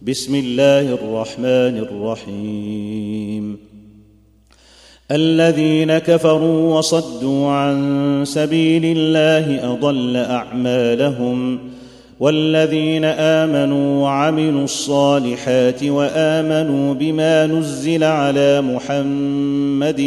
بسم الله الرحمن الرحيم. الذين كفروا وصدوا عن سبيل الله أضل أعمالهم، والذين آمنوا وعملوا الصالحات وآمنوا بما نزل على محمد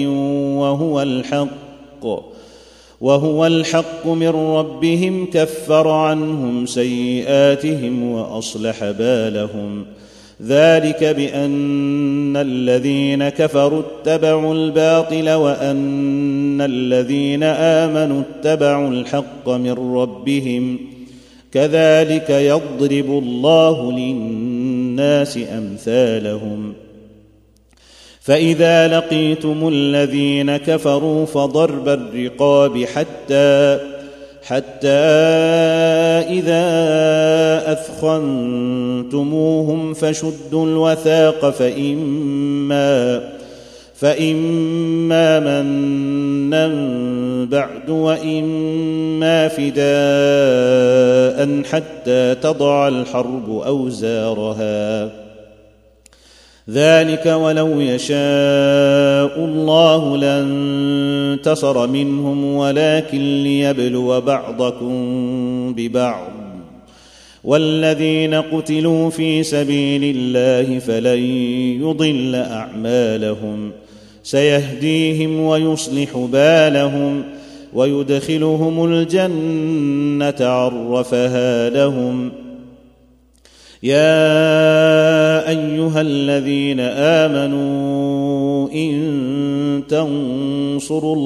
وهو الحق من ربهم كفر عنهم سيئاتهم وأصلح بالهم. ذلك بأن الذين كفروا اتبعوا الباطل وأن الذين آمنوا اتبعوا الحق من ربهم، كذلك يضرب الله للناس أمثالهم. فإذا لقيتم الذين كفروا فضرب الرقاب حتى إذا أثخنتموهم فشدوا الوثاق فإما منا بعد وإما فداء حتى تضع الحرب أوزارها. ذلك ولو يشاء الله لانتصر منهم ولكن ليبلو بعضكم ببعض. والذين قتلوا في سبيل الله فلن يضل أعمالهم، سيهديهم ويصلح بالهم ويدخلهم الجنة عرفها لهم. يا أيها الذين آمنوا إن تنصروا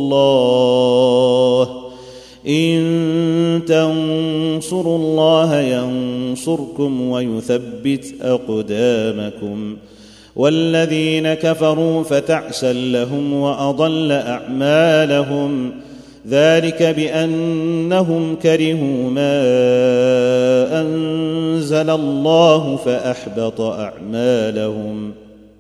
الله ينصركم ويثبت أقدامكم. والذين كفروا فتعسا لهم وأضل أعمالهم، ذلك بأنهم كرهوا ما أنزل الله فأحبط أعمالهم.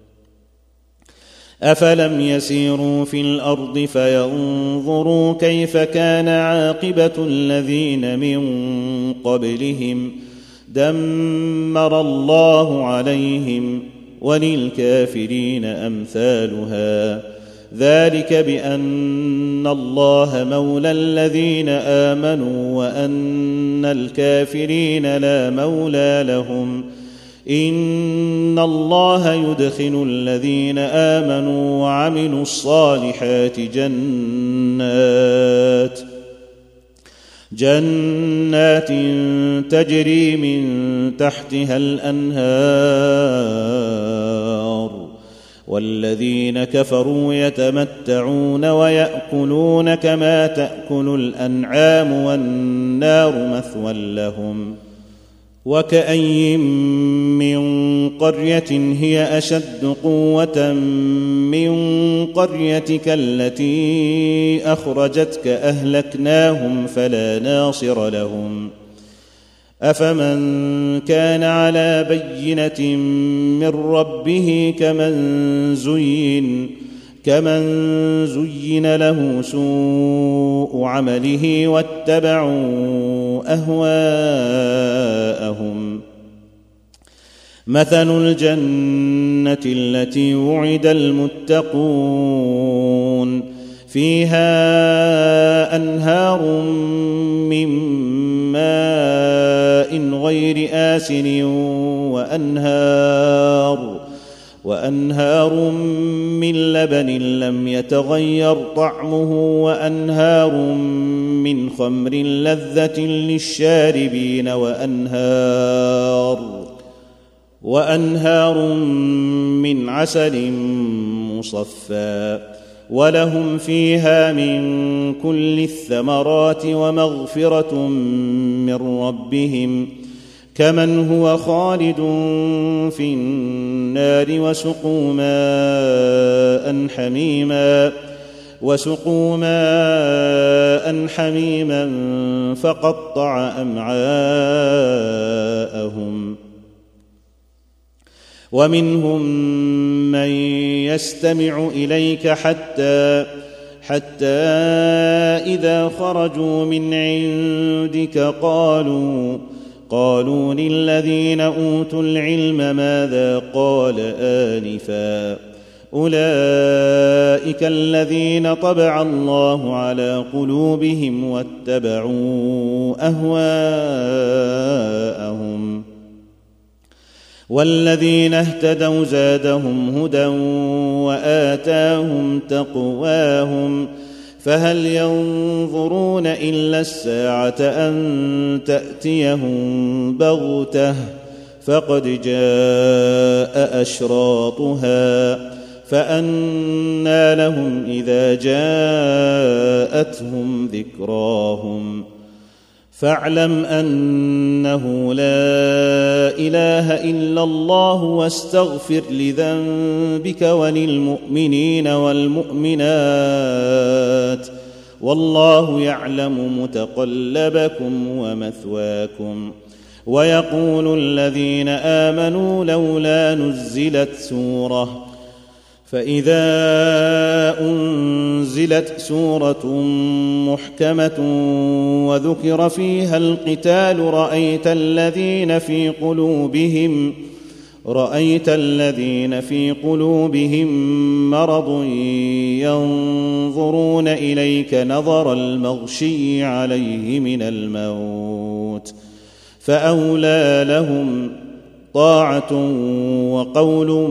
أفلم يسيروا في الأرض فينظروا كيف كان عاقبة الذين من قبلهم، دمر الله عليهم وللكافرين أمثالها. ذلك بأن الله مولى الذين آمنوا وأن الكافرين لا مولى لهم. إن الله يدخل الذين آمنوا وعملوا الصالحات جنات تجري من تحتها الأنهار، والذين كفروا يتمتعون ويأكلون كما تأكل الأنعام والنار مثوى لهم. وكأي من قرية هي أشد قوة من قريتك التي أخرجتك أهلكناهم فلا ناصر لهم. أفمن كان على بينة من ربه كمن زين له سوء عمله واتبعوا أهواءهم. مثل الجنة التي وعد المتقون فيها أنهار من ماء غير آسن وأنهار من لبن لم يتغير طعمه وأنهار من خمر لذة للشاربين وأنهار من عسل مصفى، ولهم فيها من كل الثمرات ومغفرة من ربهم كمن هو خالد في النار وسقوا ماء حميما فقطع أمعاءهم. ومنهم من يستمع إليك حتى إذا خرجوا من عندك قالوا للذين أوتوا العلم ماذا قال آنفا أولئك الذين طبع الله على قلوبهم واتبعوا أهواءهم والذين اهتدوا زادهم هدى وآتاهم تقواهم فهل ينظرون إلا الساعة أن تأتيهم بغتة فقد جاء أشراطها فأنى لهم إذا جاءتهم ذكراهم فاعلم أنه لا إله إلا الله واستغفر لذنبك وللمؤمنين والمؤمنات والله يعلم متقلبكم ومثواكم ويقول الذين آمنوا لولا نزلت سورة فإذا أنزلت سورة محكمة وذكر فيها القتال رأيت الذين في قلوبهم مرض ينظرون إليك نظر المغشي عليه من الموت فأولى لهم طاعة وقول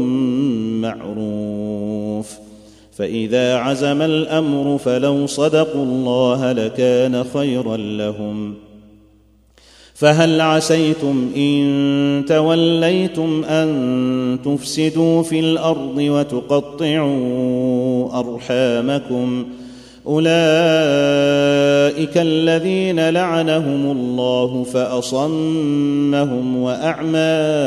معروف فإذا عزم الأمر فلو صدقوا الله لكان خيرا لهم فهل عسيتم إن توليتم أن تفسدوا في الأرض وتقطعوا أرحامكم أولئك الذين لعنهم الله فأصمهم وأعمى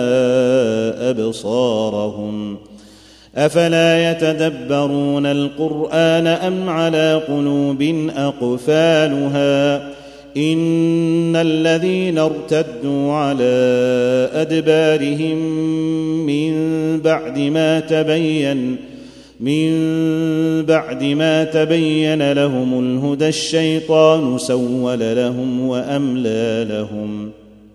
أبصارهم أفلا يتدبرون القرآن أم على قلوب أقفالها إن الذين ارتدوا على أدبارهم من بعد ما تبين لهم الهدى الشيطان سول لهم وأملى لهم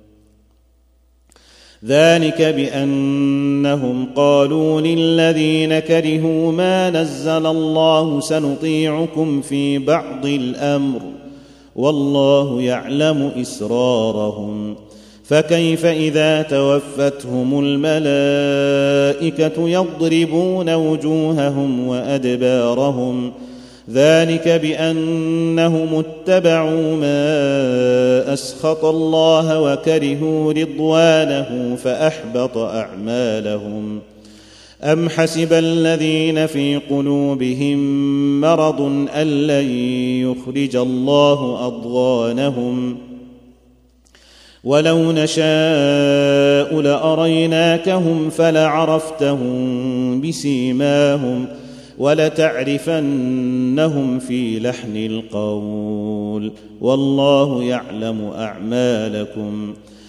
ذلك بأنهم قالوا للذين كرهوا ما نزل الله سنطيعكم في بعض الأمر والله يعلم إسرارهم فكيف إذا توفتهم الملائكة يضربون وجوههم وأدبارهم ذلك بأنهم اتبعوا ما أسخط الله وكرهوا رضوانه فأحبط أعمالهم أم حسب الذين في قلوبهم مرض أن لن يخرج الله أضغانهم ولو نشاء لأريناكهم فلعرفتهم بسيماهم ولتعرفنهم في لحن القول والله يعلم أعمالكم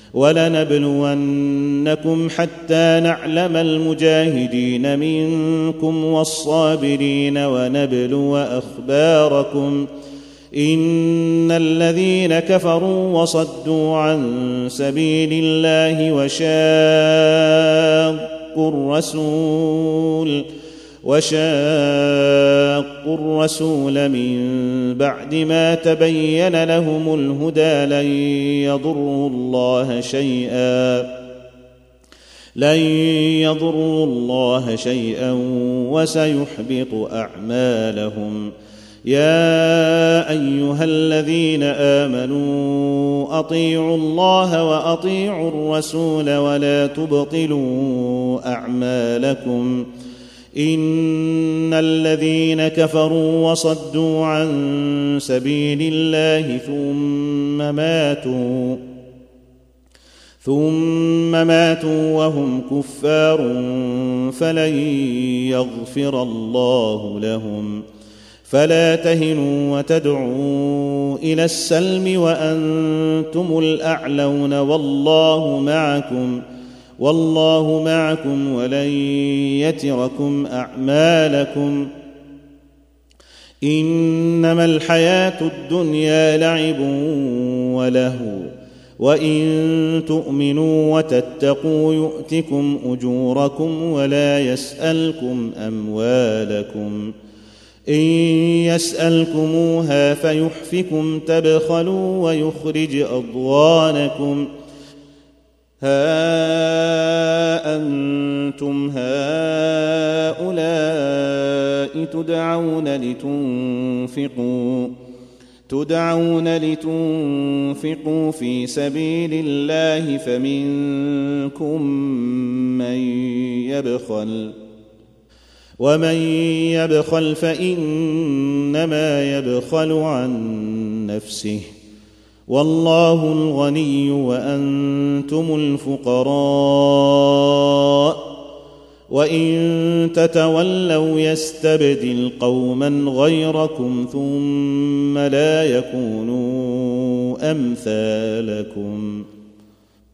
ولنبلونكم حتى نعلم المجاهدين منكم والصابرين ونبلو أخباركم إن الذين كفروا وصدوا عن سبيل الله وشاقوا الرسول من بعد ما تبين لهم الهدى لن يضروا الله شيئا وسيحبط أعمالهم يا أيها الذين آمنوا أطيعوا الله وأطيعوا الرسول ولا تبطلوا أعمالكم إن الذين كفروا وصدوا عن سبيل الله ثم ماتوا وهم كفار فلن يغفر الله لهم فلا تهنوا وتدعوا إلى السلم وأنتم الأعلون والله معكم ولن يتركم أعمالكم إنما الحياة الدنيا لعب ولهو وإن تؤمنوا وتتقوا يؤتكم أجوركم ولا يسألكم أموالكم إن يسألكموها فيحفكم تبخلوا ويخرج أضغانكم ها أنتم هؤلاء تدعون لتنفقوا في سبيل الله فمنكم من يبخل ومن يبخل فإنما يبخل عن نفسه والله الغني وأنتم الفقراء وإن تتولوا يستبدل قوما غيركم ثم لا يكونوا أمثالكم